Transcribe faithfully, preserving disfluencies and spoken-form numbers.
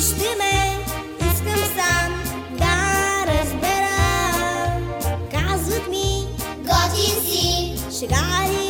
Вижте ме, искам сам да разбера. Казват ми, готин си, шега